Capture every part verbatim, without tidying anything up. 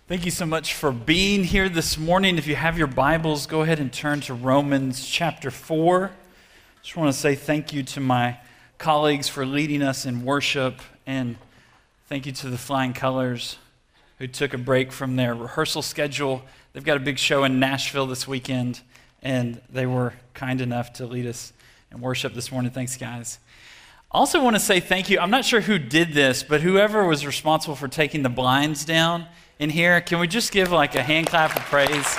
Thank you so much for being here this morning. If you have your Bibles, go ahead and turn to Romans chapter four. Just want to say thank you to my colleagues for leading us in worship, and thank you to the Flying Colors who took a break from their rehearsal schedule. They've got a big show in Nashville this weekend, and they were kind enough to lead us in worship this morning. Thanks, guys. I also want to say thank you. I'm not sure who did this, but whoever was responsible for taking the blinds down in here, can we just give like a hand clap of praise?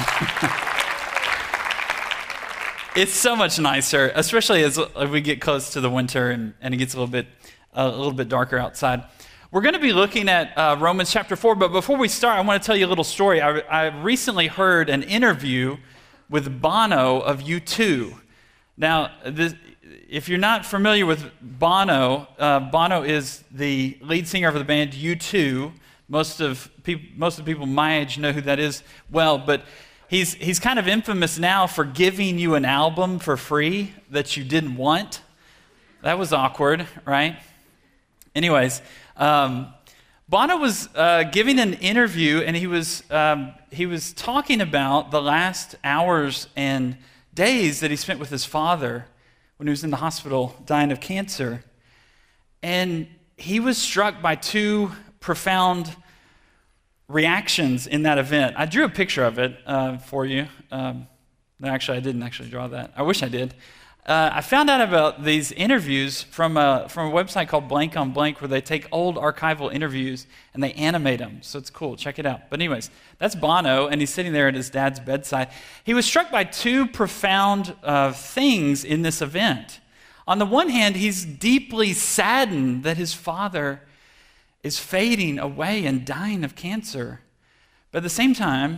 It's so much nicer, especially as we get close to the winter and, and it gets a little bit uh, a little bit darker outside. We're going to be looking at uh, Romans chapter four, but before we start, I want to tell you a little story. I, I recently heard an interview with Bono of U two. Now, this, if you're not familiar with Bono, uh, Bono is the lead singer of the band U two. Most of people, most of the people my age know who that is well, but he's he's kind of infamous now for giving you an album for free that you didn't want. That was awkward, right? Anyways, um, Bono was uh, giving an interview, and he was um, he was talking about the last hours and days that he spent with his father when he was in the hospital dying of cancer, and he was struck by two profound reactions in that event. I drew a picture of it uh, for you. Um, no, actually, I didn't actually draw that. I wish I did. Uh, I found out about these interviews from a, from a website called Blank on Blank, where they take old archival interviews and they animate them. So it's cool. Check it out. But anyways, that's Bono, and he's sitting there at his dad's bedside. He was struck by two profound uh, things in this event. On the one hand, he's deeply saddened that his father is fading away and dying of cancer. But at the same time,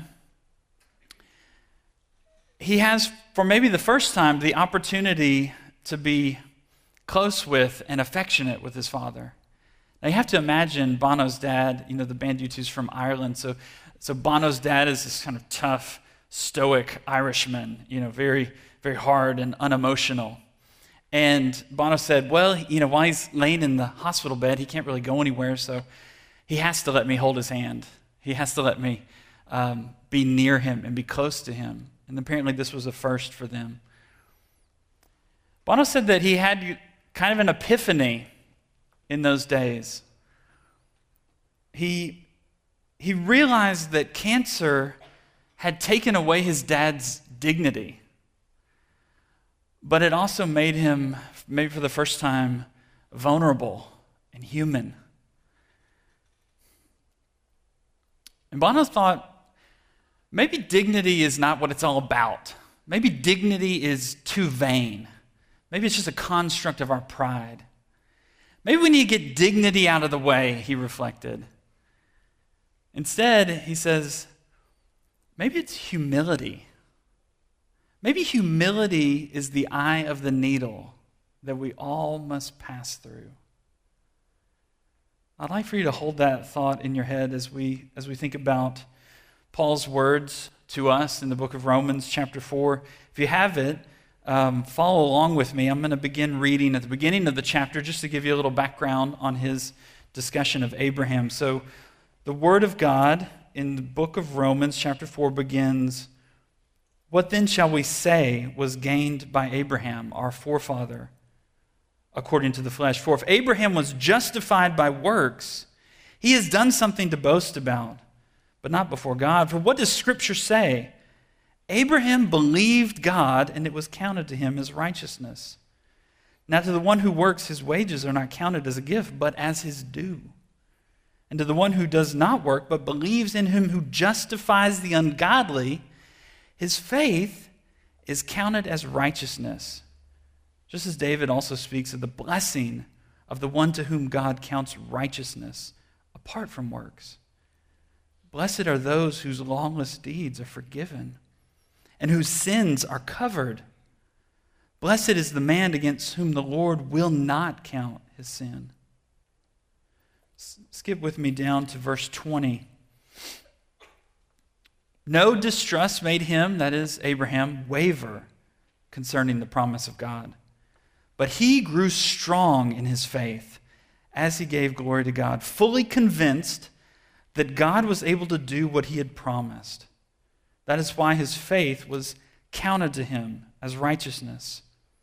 he has, for maybe the first time, the opportunity to be close with and affectionate with his father. Now you have to imagine Bono's dad, you know, the band U two's from Ireland, so, so Bono's dad is this kind of tough, stoic Irishman, you know, very, very hard and unemotional. And Bono said, well, you know, while he's laying in the hospital bed, he can't really go anywhere, so he has to let me hold his hand. He has to let me um, be near him and be close to him. And apparently this was a first for them. Bono said that he had kind of an epiphany in those days. He, he realized that cancer had taken away his dad's dignity. But it also made him, maybe for the first time, vulnerable and human. And Bono thought, maybe dignity is not what it's all about. Maybe dignity is too vain. Maybe it's just a construct of our pride. Maybe we need to get dignity out of the way, he reflected. Instead, he says, maybe it's humility. Maybe humility is the eye of the needle that we all must pass through. I'd like for you to hold that thought in your head as we as we think about Paul's words to us in the book of Romans chapter four. If you have it, um, follow along with me. I'm going to begin reading at the beginning of the chapter just to give you a little background on his discussion of Abraham. So the word of God in the book of Romans chapter four begins, "What then shall we say was gained by Abraham, our forefather, according to the flesh? For if Abraham was justified by works, he has done something to boast about, but not before God. For what does Scripture say? Abraham believed God, and it was counted to him as righteousness. Now to the one who works, his wages are not counted as a gift, but as his due. And to the one who does not work, but believes in him who justifies the ungodly, his faith is counted as righteousness. Just as David also speaks of the blessing of the one to whom God counts righteousness apart from works. Blessed are those whose lawless deeds are forgiven and whose sins are covered. Blessed is the man against whom the Lord will not count his sin." Skip with me down to verse twenty. "No distrust made him," that is Abraham, "waver concerning the promise of God. But he grew strong in his faith as he gave glory to God, fully convinced that God was able to do what he had promised. That is why his faith was counted to him as righteousness.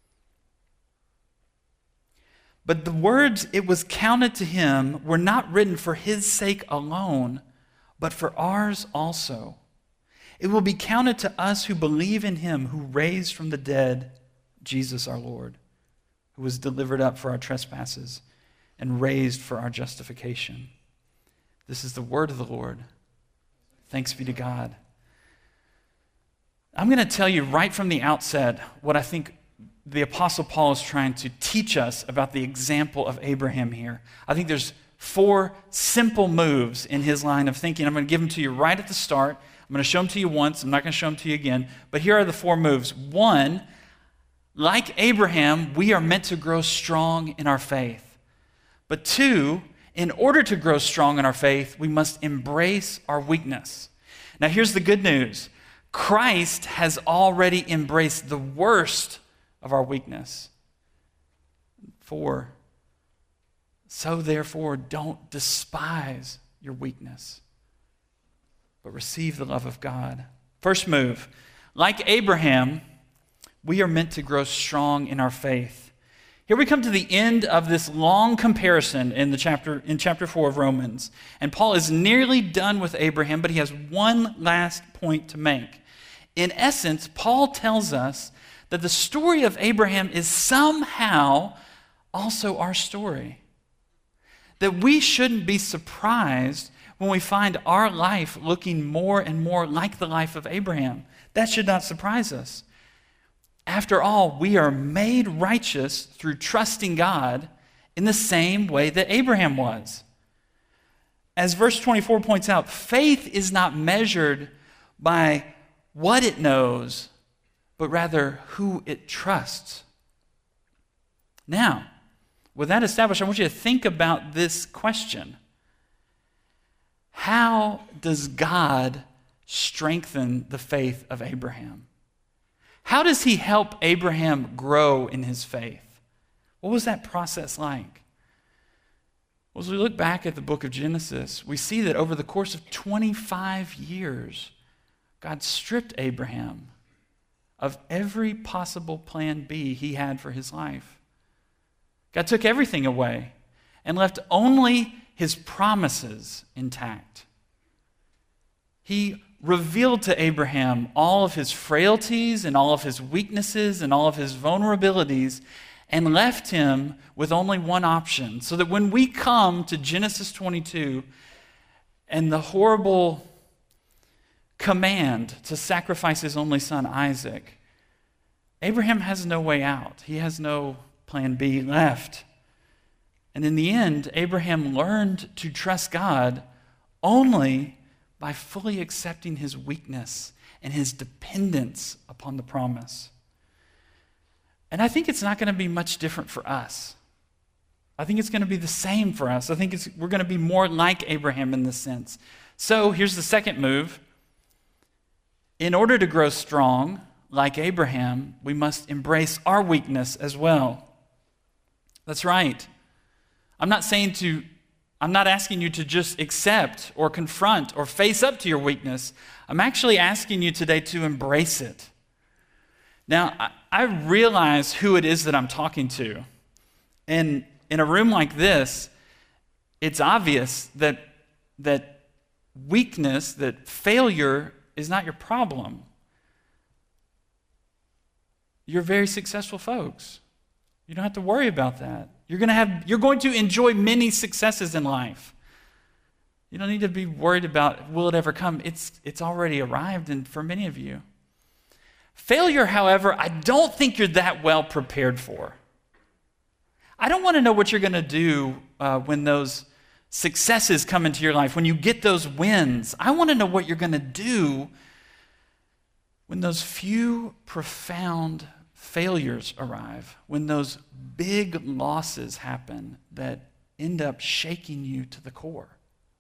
But the words "it was counted to him" were not written for his sake alone, but for ours also. It will be counted to us who believe in him who raised from the dead Jesus our Lord, who was delivered up for our trespasses and raised for our justification. This is the word of the Lord. Thanks be to God. I'm going to tell you right from the outset what I think the Apostle Paul is trying to teach us about the example of Abraham here. I think there's four simple moves in his line of thinking. I'm going to give them to you right at the start. I'm going to show them to you once. I'm not going to show them to you again. But here are the four moves. One, like Abraham, we are meant to grow strong in our faith. But two, in order to grow strong in our faith, we must embrace our weakness. Now, here's the good news. Christ has already embraced the worst of our weakness. Four, so therefore, don't despise your weakness, but receive the love of God. First move, like Abraham, we are meant to grow strong in our faith. Here we come to the end of this long comparison in the chapter in chapter four of Romans. And Paul is nearly done with Abraham, but he has one last point to make. In essence, Paul tells us that the story of Abraham is somehow also our story. That we shouldn't be surprised when we find our life looking more and more like the life of Abraham. That should not surprise us. After all, we are made righteous through trusting God in the same way that Abraham was. As verse twenty-four points out, faith is not measured by what it knows, but rather who it trusts. Now, with that established, I want you to think about this question. How does God strengthen the faith of Abraham? How does he help Abraham grow in his faith? What was that process like? Well, as we look back at the book of Genesis, we see that over the course of twenty-five years, God stripped Abraham of every possible plan B he had for his life. God took everything away and left only his promises intact. He revealed to Abraham all of his frailties and all of his weaknesses and all of his vulnerabilities and left him with only one option, so that when we come to Genesis twenty-two and the horrible command to sacrifice his only son, Isaac, Abraham has no way out. He has no plan B left. And in the end, Abraham learned to trust God only by fully accepting his weakness and his dependence upon the promise. And I think it's not going to be much different for us. I think it's going to be the same for us. I think it's, we're going to be more like Abraham in this sense. So here's the second move. In order to grow strong, like Abraham, we must embrace our weakness as well. That's right. I'm not saying to, I'm not asking you to just accept or confront or face up to your weakness. I'm actually asking you today to embrace it. Now, I, I realize who it is that I'm talking to. And in a room like this, it's obvious that, that weakness, that failure is not your problem. You're very successful folks. You don't have to worry about that. You're going to have, you're going to enjoy many successes in life. You don't need to be worried about, will it ever come? It's, it's already arrived and for many of you. Failure, however, I don't think you're that well prepared for. I don't want to know what you're going to do uh, when those successes come into your life, when you get those wins. I want to know what you're going to do when those few profound failures arrive, when those big losses happen that end up shaking you to the core.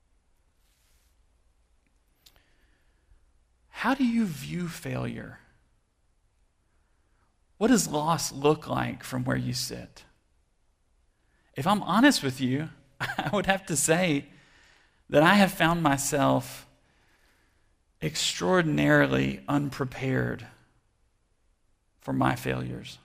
How do you view failure? What does loss look like from where you sit? If I'm honest with you, I would have to say that I have found myself extraordinarily unprepared for my failures.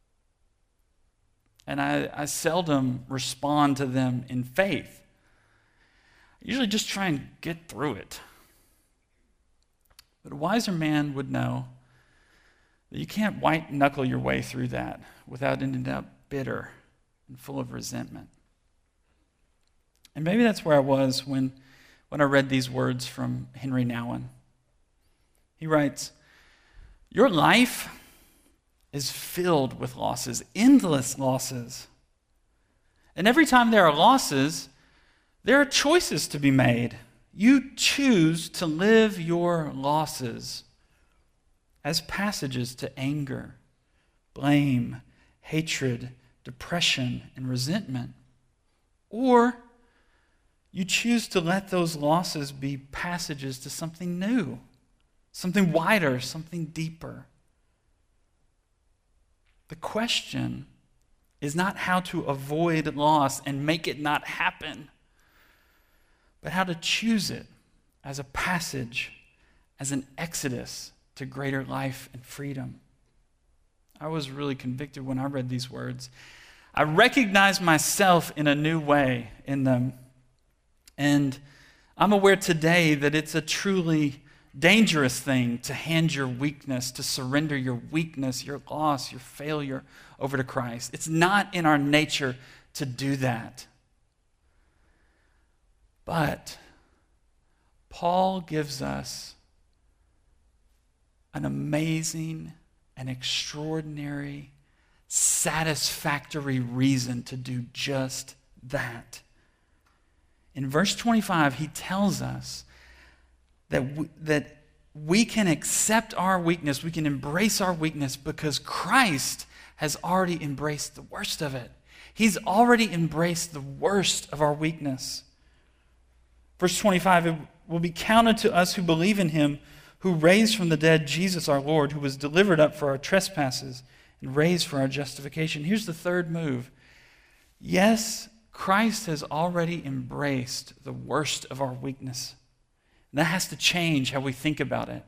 And I, I seldom respond to them in faith. I usually just try and get through it. But a wiser man would know that you can't white-knuckle your way through that without ending up bitter and full of resentment. And maybe that's where I was when, when I read these words from Henry Nouwen. He writes, "Your life is filled with losses, endless losses. And every time there are losses, there are choices to be made. You choose to live your losses as passages to anger, blame, hatred, depression, and resentment. Or you choose to let those losses be passages to something new, something wider, something deeper. The question is not how to avoid loss and make it not happen, but how to choose it as a passage, as an exodus to greater life and freedom." I was really convicted when I read these words. I recognized myself in a new way in them. And I'm aware today that it's a truly dangerous thing to hand your weakness, to surrender your weakness, your loss, your failure over to Christ. It's not in our nature to do that. But Paul gives us an amazing and extraordinary, satisfactory reason to do just that. In verse twenty-five, he tells us that we, that we can accept our weakness, we can embrace our weakness because Christ has already embraced the worst of it. He's already embraced the worst of our weakness. Verse twenty-five, "It will be counted to us who believe in him who raised from the dead Jesus our Lord, who was delivered up for our trespasses and raised for our justification." Here's the third move. Yes, Christ has already embraced the worst of our weakness. And that has to change how we think about it.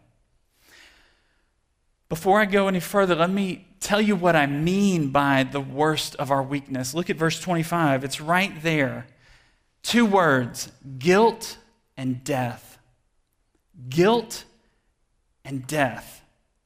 Before I go any further, let me tell you what I mean by the worst of our weakness. Look at verse twenty-five. It's right there. Two words, guilt and death. Guilt and death.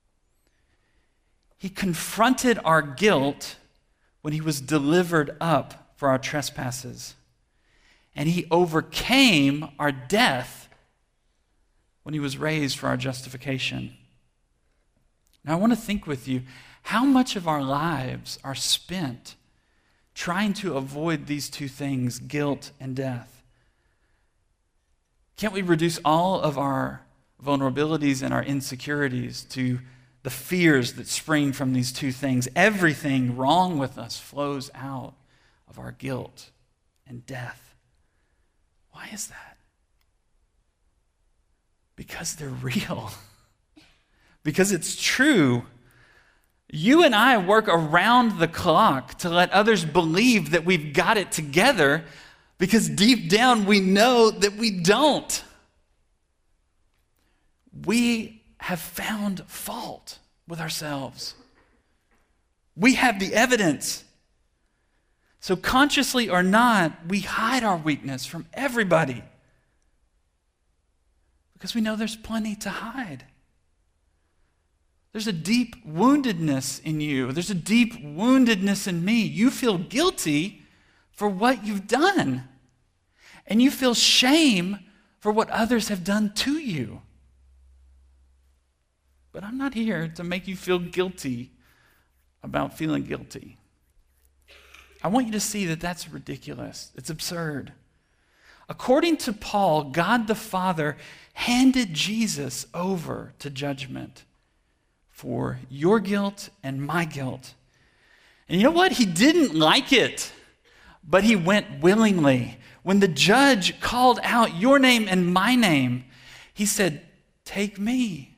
He confronted our guilt when he was delivered up for our trespasses. And he overcame our death when he was raised for our justification. Now I want to think with you, how much of our lives are spent trying to avoid these two things, guilt and death? Can't we reduce all of our vulnerabilities and our insecurities to the fears that spring from these two things? Everything wrong with us flows out of our guilt and death. Why is that? Because they're real. Because it's true. You and I work around the clock to let others believe that we've got it together because deep down we know that we don't. We have found fault with ourselves. We have the evidence. So consciously or not, we hide our weakness from everybody because we know there's plenty to hide. There's a deep woundedness in you. There's a deep woundedness in me. You feel guilty for what you've done. And you feel shame for what others have done to you. But I'm not here to make you feel guilty about feeling guilty. I want you to see that that's ridiculous. It's absurd. According to Paul, God the Father handed Jesus over to judgment for your guilt and my guilt. And you know what? He didn't like it, but he went willingly. When the judge called out your name and my name, he said, "Take me.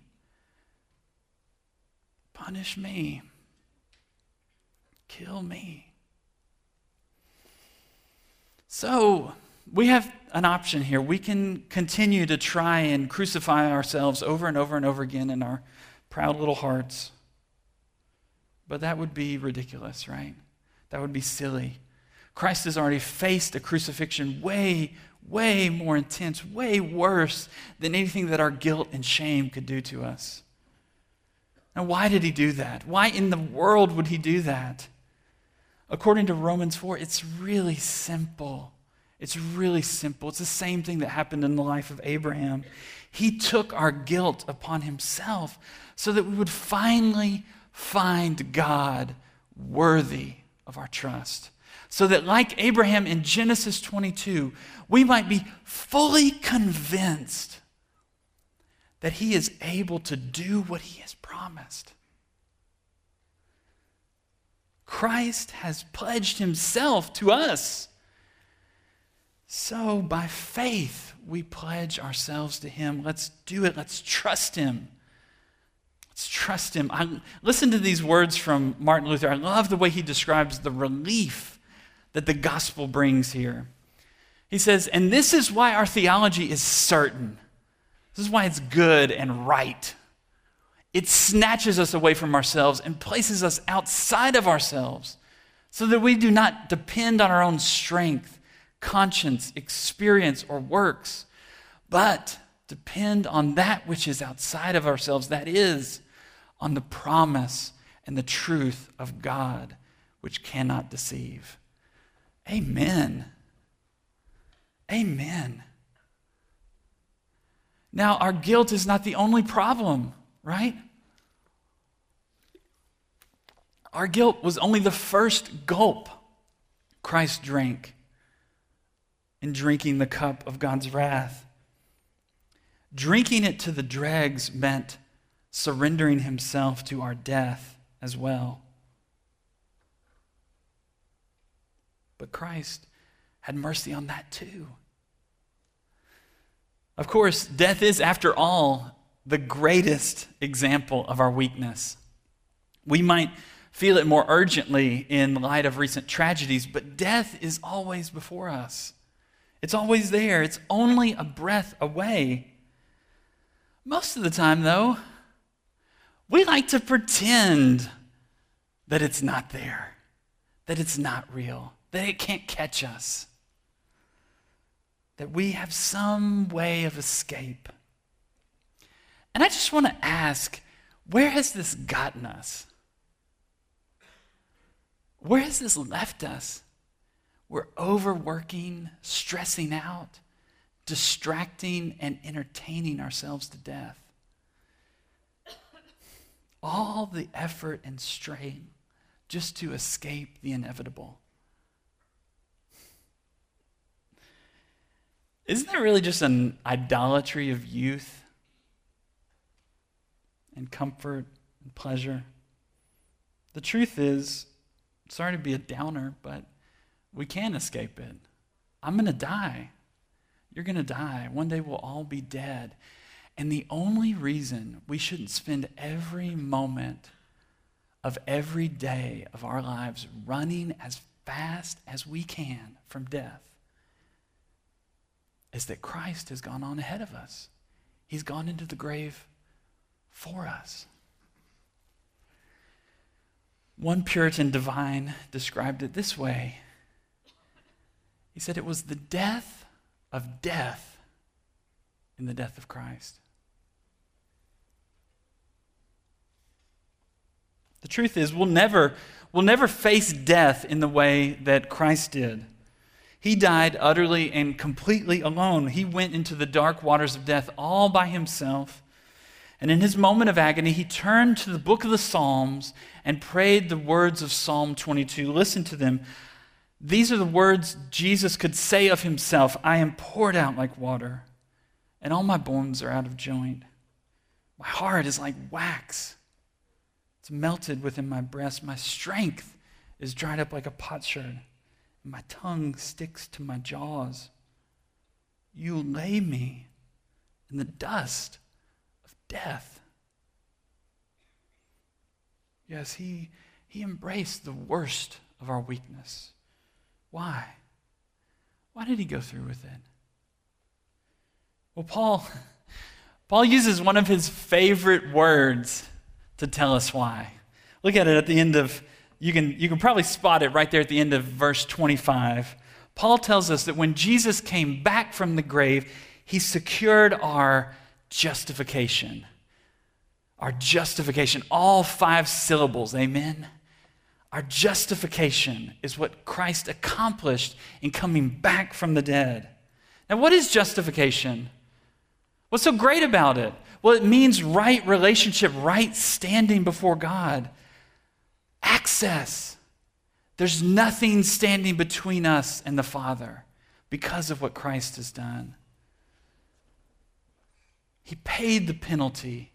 Punish me. Kill me." So, we have an option here. We can continue to try and crucify ourselves over and over and over again in our proud little hearts. But that would be ridiculous, right? That would be silly. Christ has already faced a crucifixion way, way more intense, way worse than anything that our guilt and shame could do to us. Now, why did he do that? Why in the world would he do that? According to Romans four, it's really simple. It's really simple. It's the same thing that happened in the life of Abraham. He took our guilt upon himself so that we would finally find God worthy of our trust. So that like Abraham in Genesis twenty-two, we might be fully convinced that he is able to do what he has promised. Christ has pledged himself to us. So by faith, we pledge ourselves to him. Let's do it. Let's trust him. Let's trust him. I listen to these words from Martin Luther. I love the way he describes the relief that the gospel brings here. He says, and this is why our theology is certain. This is why it's good and right. It snatches us away from ourselves and places us outside of ourselves so that we do not depend on our own strength, conscience, experience, or works, but depend on that which is outside of ourselves, that is, on the promise and the truth of God, which cannot deceive. Amen. Amen. Now, our guilt is not the only problem, right? Our guilt was only the first gulp Christ drank in drinking the cup of God's wrath. Drinking it to the dregs meant surrendering himself to our death as well. But Christ had mercy on that too. Of course, death is, after all, the greatest example of our weakness. We might feel it more urgently in light of recent tragedies, but death is always before us. It's always there. It's only a breath away. Most of the time, though, we like to pretend that it's not there, that it's not real, that it can't catch us, that we have some way of escape. And I just want to ask, where has this gotten us? Where has this left us? We're overworking, stressing out, distracting, and entertaining ourselves to death. All the effort and strain just to escape the inevitable. Isn't that really just an idolatry of youth and comfort and pleasure? The truth is, sorry to be a downer, but we can't escape it. I'm going to die. You're going to die. One day we'll all be dead. And the only reason we shouldn't spend every moment of every day of our lives running as fast as we can from death is that Christ has gone on ahead of us. He's gone into the grave for us. One Puritan divine described it this way. He said it was the death of death in the death of Christ. The truth is, we'll never, we'll never face death in the way that Christ did. He died utterly and completely alone. He went into the dark waters of death all by himself. And in his moment of agony, he turned to the book of the Psalms and prayed the words of Psalm twenty-two. Listen to them. These are the words Jesus could say of himself. I am poured out like water, and all my bones are out of joint. My heart is like wax. It's melted within my breast. My strength is dried up like a potsherd. My tongue sticks to my jaws. You lay me in the dust of death. Yes, he, he embraced the worst of our weakness. Why? Why did he go through with it? Well, Paul, Paul uses one of his favorite words to tell us why. Look at it at the end of, you can, you can probably spot it right there at the end of verse twenty-five. Paul tells us that when Jesus came back from the grave, he secured our justification. Our justification, all five syllables, amen? Our justification is what Christ accomplished in coming back from the dead. Now, what is justification? What's so great about it? Well, it means right relationship, right standing before God. Access. There's nothing standing between us and the Father because of what Christ has done. He paid the penalty.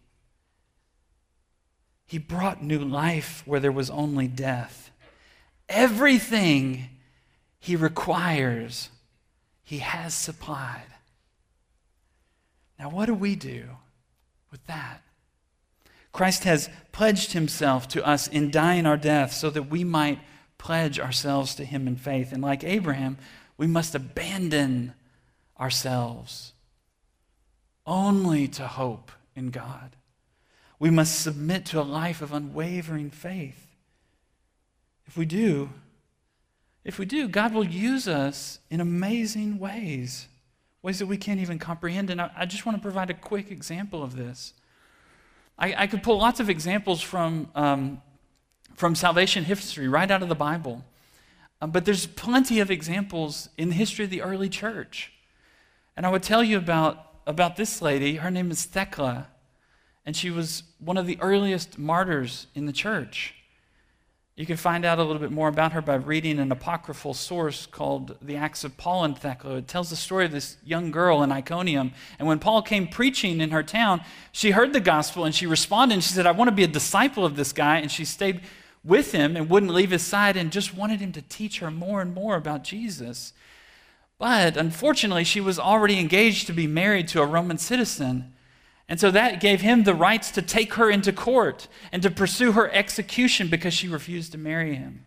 He brought new life where there was only death. Everything he requires, he has supplied. Now, what do we do with that? Christ has pledged himself to us in dying our death so that we might pledge ourselves to him in faith. And like Abraham, we must abandon ourselves only to hope in God. We must submit to a life of unwavering faith. If we do, if we do, God will use us in amazing ways, ways that we can't even comprehend. And I, I just want to provide a quick example of this. I, I could pull lots of examples from, um, from salvation history right out of the Bible. Um, but there's plenty of examples in the history of the early church. And I would tell you about, about this lady. Her name is Thecla. And she was one of the earliest martyrs in the church. You can find out a little bit more about her by reading an apocryphal source called the Acts of Paul and Thecla. It tells the story of this young girl in Iconium. And when Paul came preaching in her town, she heard the gospel and she responded and she said, I want to be a disciple of this guy. And she stayed with him and wouldn't leave his side and just wanted him to teach her more and more about Jesus. But unfortunately, she was already engaged to be married to a Roman citizen. And so that gave him the rights to take her into court and to pursue her execution because she refused to marry him.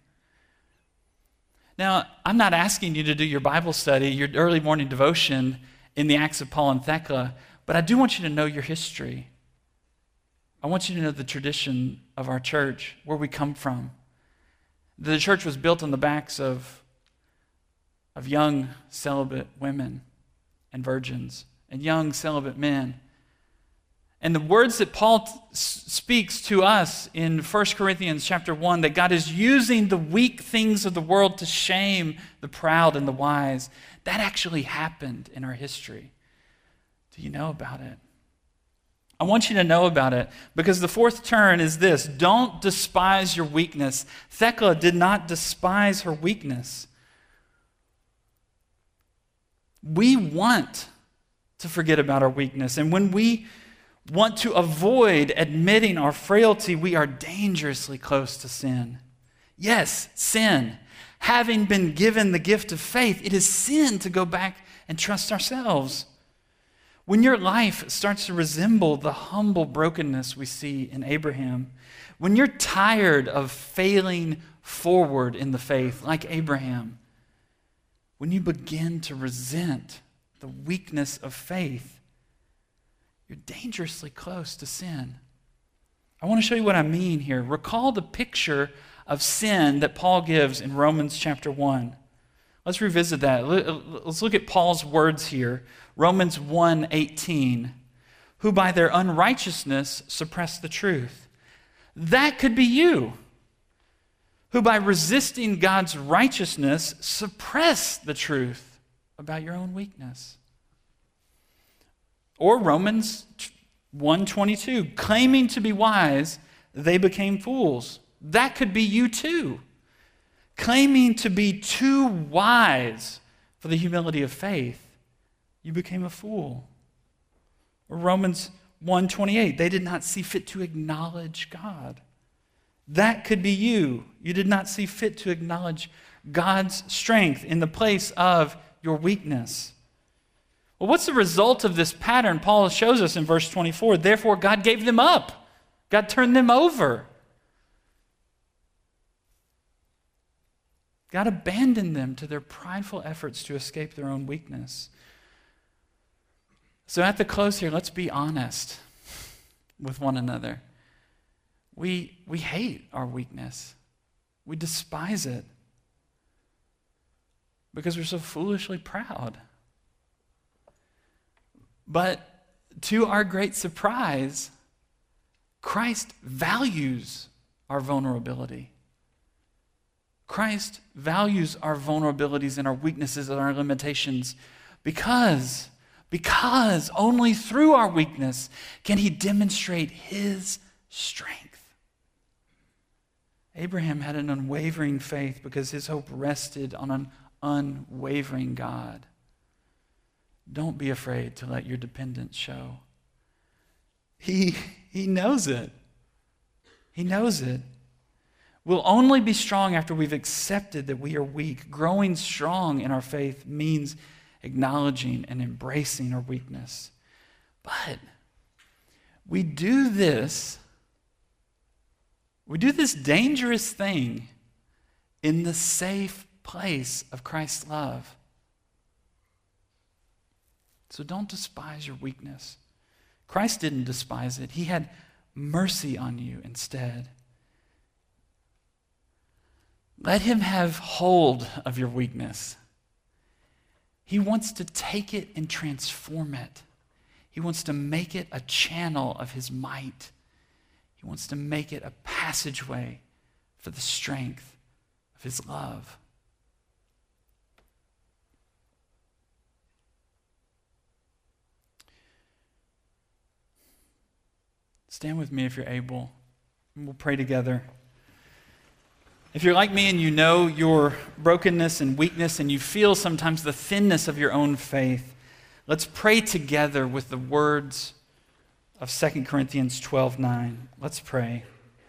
Now, I'm not asking you to do your Bible study, your early morning devotion in the Acts of Paul and Thecla, but I do want you to know your history. I want you to know the tradition of our church, where we come from. The church was built on the backs of, of young celibate women and virgins and young celibate men. And the words that Paul t- speaks to us in First Corinthians chapter one, that God is using the weak things of the world to shame the proud and the wise, that actually happened in our history. Do you know about it? I want you to know about it because the fourth turn is this: don't despise your weakness. Thecla did not despise her weakness. We want to forget about our weakness, and when we want to avoid admitting our frailty, we are dangerously close to sin. Yes, sin. Having been given the gift of faith, it is sin to go back and trust ourselves. When your life starts to resemble the humble brokenness we see in Abraham, when you're tired of failing forward in the faith like Abraham, when you begin to resent the weakness of faith, you're dangerously close to sin. I want to show you what I mean here. Recall the picture of sin that Paul gives in Romans chapter one. Let's revisit that. Let's look at Paul's words here. Romans one eighteen. Who by their unrighteousness suppress the truth. That could be you. Who by resisting God's righteousness suppress the truth about your own weakness. Or Romans one twenty-two, claiming to be wise, they became fools. That could be you too. Claiming to be too wise for the humility of faith, you became a fool. Or Romans one twenty-eight, they did not see fit to acknowledge God. That could be you. You did not see fit to acknowledge God's strength in the place of your weakness. Well, what's the result of this pattern? Paul shows us in verse twenty-four. Therefore, God gave them up. God turned them over. God abandoned them to their prideful efforts to escape their own weakness. So at the close here, let's be honest with one another. We, we hate our weakness. We despise it because we're so foolishly proud. But to our great surprise, Christ values our vulnerability. Christ values our vulnerabilities and our weaknesses and our limitations because, because only through our weakness can he demonstrate his strength. Abraham had an unwavering faith because his hope rested on an unwavering God. Don't be afraid to let your dependence show. He, he knows it. He knows it. We'll only be strong after we've accepted that we are weak. Growing strong in our faith means acknowledging and embracing our weakness. But we do this, we do this dangerous thing in the safe place of Christ's love. So don't despise your weakness. Christ didn't despise it. He had mercy on you instead. Let him have hold of your weakness. He wants to take it and transform it. He wants to make it a channel of his might. He wants to make it a passageway for the strength of his love. Stand with me if you're able, and we'll pray together. If you're like me and you know your brokenness and weakness and you feel sometimes the thinness of your own faith, let's pray together with the words of Second Corinthians twelve nine. Let's pray.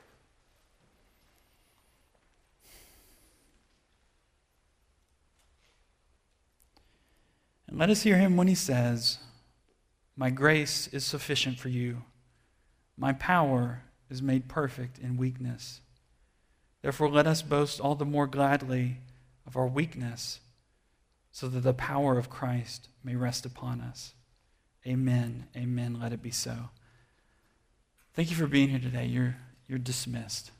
And let us hear him when he says, "My grace is sufficient for you. My power is made perfect in weakness. Therefore, let us boast all the more gladly of our weakness, so that the power of Christ may rest upon us." Amen. Amen. Let it be so. Thank you for being here today. You're, you're dismissed.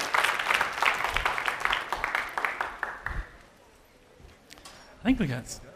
I think we got...